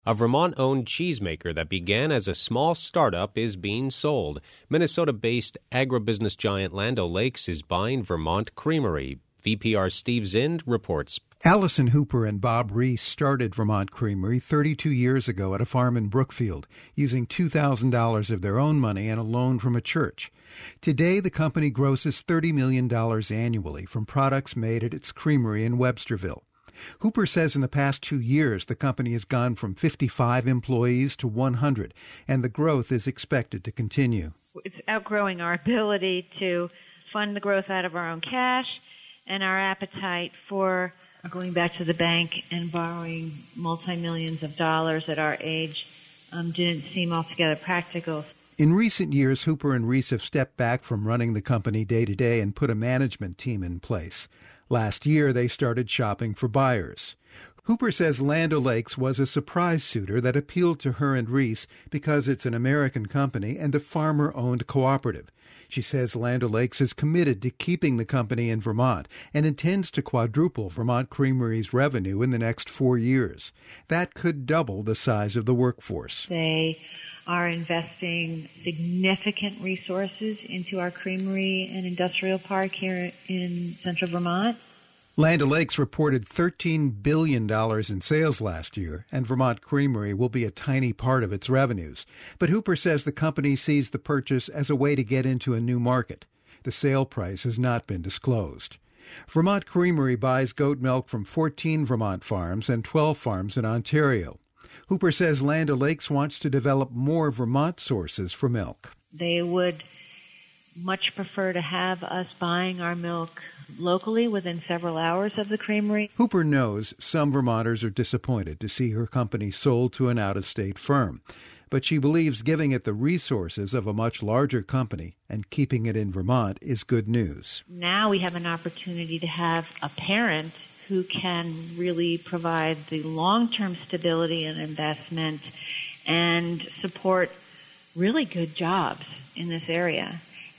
A Vermont-owned cheesemaker that began as a small startup is being sold. Minnesota-based agribusiness giant Land O'Lakes is buying Vermont Creamery. VPR Steve Zind reports. Allison Hooper and Bob Reese started Vermont Creamery 32 years ago at a farm in Brookfield, using $2,000 of their own money and a loan from a church. Today, the company grosses $30 million annually from products made at its creamery in Websterville. Hooper says in the past 2 years, the company has gone from 55 employees to 100, and the growth is expected to continue. It's outgrowing our ability to fund the growth out of our own cash, and our appetite for going back to the bank and borrowing multi-millions of dollars at our age didn't seem altogether practical. In recent years, Hooper and Reese have stepped back from running the company day to day and put a management team in place. Last year, they started shopping for buyers. Hooper says Land O'Lakes was a surprise suitor that appealed to her and Reese because it's an American company and a farmer-owned cooperative. She says Land O'Lakes is committed to keeping the company in Vermont and intends to quadruple Vermont Creamery's revenue in the next 4 years. That could double the size of the workforce. They are investing significant resources into our creamery and industrial park here in central Vermont. Land O'Lakes reported $13 billion in sales last year, and Vermont Creamery will be a tiny part of its revenues. But Hooper says the company sees the purchase as a way to get into a new market. The sale price has not been disclosed. Vermont Creamery buys goat milk from 14 Vermont farms and 12 farms in Ontario. Hooper says Land O'Lakes wants to develop more Vermont sources for milk. They would much prefer to have us buying our milk locally within several hours of the creamery. Hooper knows some Vermonters are disappointed to see her company sold to an out-of-state firm, but she believes giving it the resources of a much larger company and keeping it in Vermont is good news. Now we have an opportunity to have a parent who can really provide the long-term stability and investment and support really good jobs in this area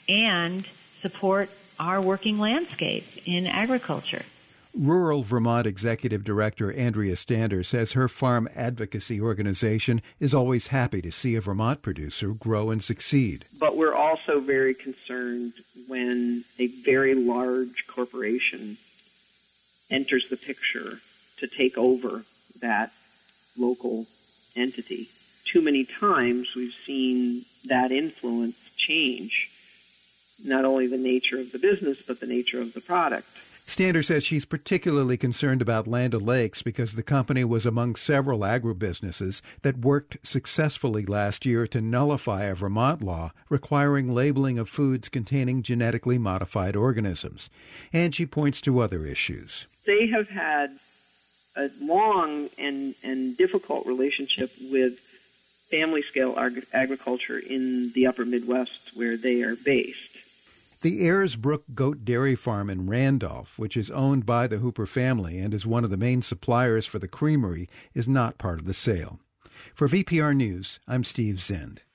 and support our working landscape in agriculture. Rural Vermont Executive Director Andrea Stander says her farm advocacy organization is always happy to see a Vermont producer grow and succeed. But we're also very concerned when a very large corporation enters the picture to take over that local entity. Too many times we've seen that influence change not only the nature of the business, but the nature of the product. Stander says she's particularly concerned about Land O'Lakes because the company was among several agribusinesses that worked successfully last year to nullify a Vermont law requiring labeling of foods containing genetically modified organisms. And she points to other issues. They have had a long and difficult relationship with family-scale agriculture in the upper Midwest where they are based. The Ayers Brook Goat Dairy Farm in Randolph, which is owned by the Hooper family and is one of the main suppliers for the creamery, is not part of the sale. For VPR News, I'm Steve Zind.